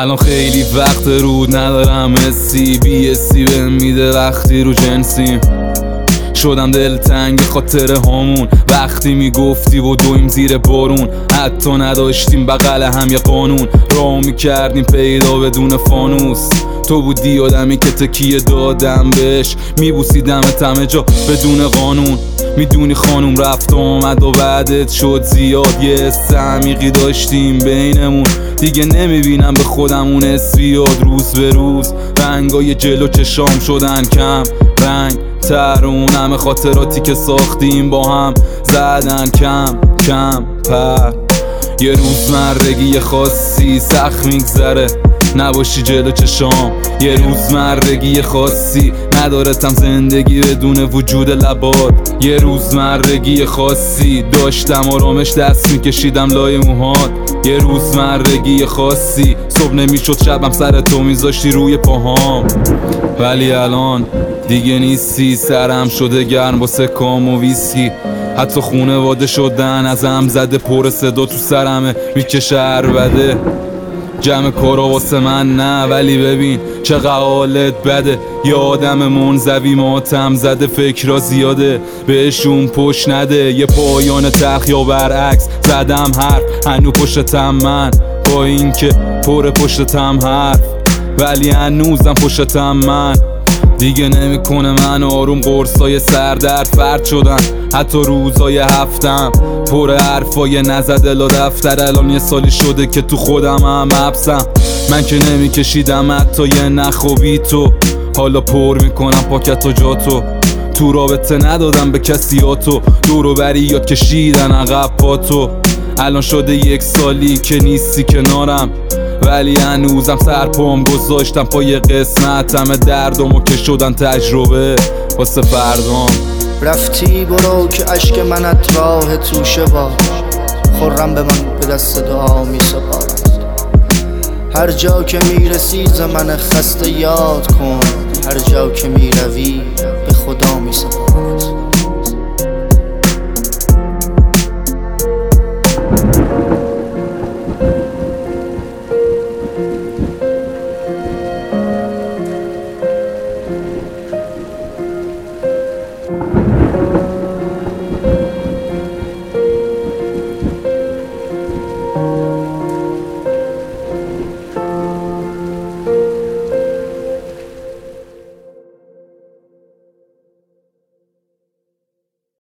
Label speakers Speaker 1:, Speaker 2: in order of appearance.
Speaker 1: الان خیلی وقت رود ندارم حسی بی‌حسی بهم میده وقتی رو جنسیم. شدم دلتنگ خاطر هامون، وقتی میگفتی و دویم زیر بارون. حتی نداشتیم بغل هم یه قانون، راه میکردیم پیدا بدون فانوس. تو بودی آدمی که تکیه دادم بهش، میبوسیدمت همه جا بدون قانون. میدونی خانوم رفت و آمد و بعدت شد زیاد، یه حس عمیقی داشتیم بینمون. دیگه نمیبینم به خودم اون حس بیاد. روز به روز رنگای جلو چشام شدن کم رنگ تر، اون همه خاطراتی که ساختیم با هم زدن کم کم پر. یه روزمرگی خاصی سخت میگذره نباشی جلو چشام. یه روزمرگی خاصی ندارتم زندگی بدون وجود لبات. یه روزمرگی خاصی داشتم آرامش دست میکشیدم لای موهات. یه روزمرگی خاصی صبح نمیشد شبم سر تو میذاشتی روی پاهام. ولی الان دیگه نیستی، سرم شده گرم واسه کام و ویسکی. حتی خونواده شدن ازم زده، پر صدا تو سرمه میکشه عربده. جمع کارا واسه من نه، ولی ببین چقدر حالت بده. یه آدم منزوی ماتم زده، فکرها زیاده بهشون پشت نده. یه پایان تلخ یا برعکس زدم حرف، هنو پشتم من با این که پر پشتم حرف، ولی هنوزم پشتم من. دیگه نمیکنه من آروم، قرصای سردرد فرد شدن. حتی روزای هفتم پر حرفای نزده لا دفتر. الان یه سالی شده که تو خودم هم حبسم. من که نمیکشیدم حتی یه نخوبی تو، حالا پر میکنم پاکت و جاتو. تو رابطه ندادم به کسی ها تو، دورو بری یاد کشیدن عقب پاتو. الان شده یک سالی که نیستی کنارم، ولی هنوزم سرپام گذاشتم پای قسمتم. دردمو که شدن تجربه واسه فردام.
Speaker 2: رفتی برو که عشق منت راه توشه باش، خورم به من به دست دعا می سپارد. هر جا که میرسی ز من خسته یاد کن، هر جا که میروی به خدا می سپارد.